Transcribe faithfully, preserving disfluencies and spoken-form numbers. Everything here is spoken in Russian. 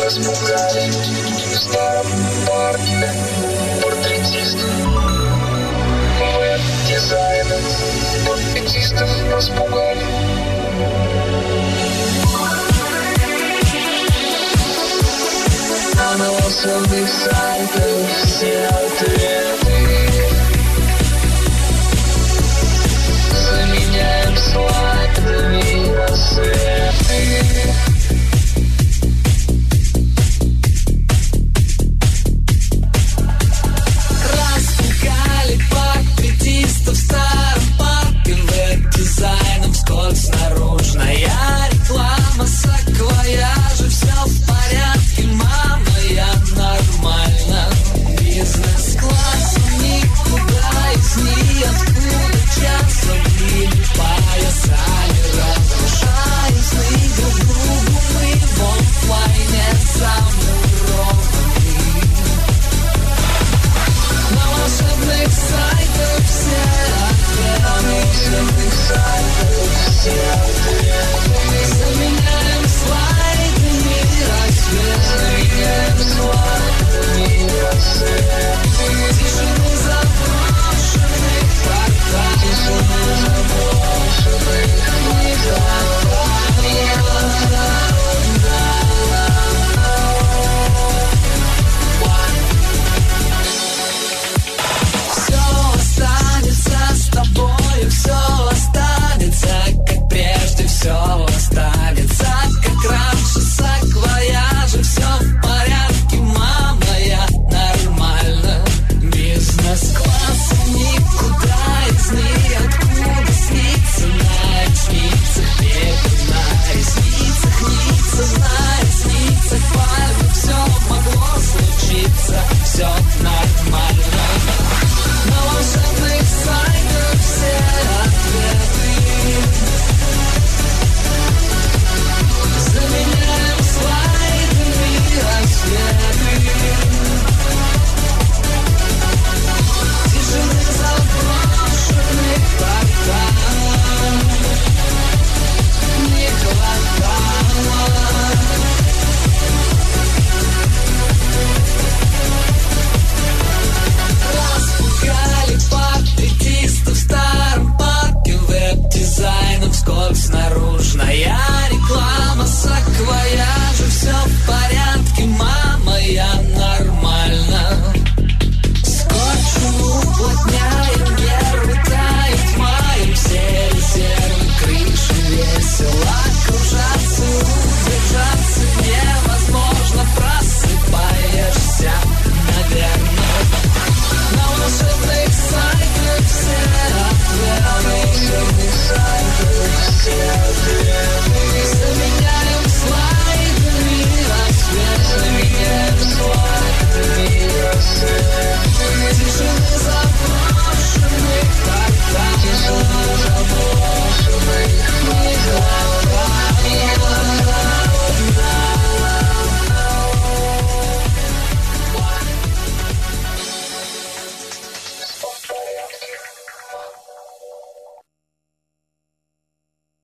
распугали старым парнем портретистом. Веб-дизайном портретистов распугали. На новостных сайтах все ответы заменяем слайдами рассветы. Распугали портретистов в старом парке веб-дизайном скользь наружная реклама саквояжи, все в порядке, мама, я нормально. Бизнес-классом никуда из ниоткуда часом или поясами разрушаем сны друг другу, мы в оффлайне замурованы. На волшебных сайтах все ответы, на волшебных сайтах все ответы.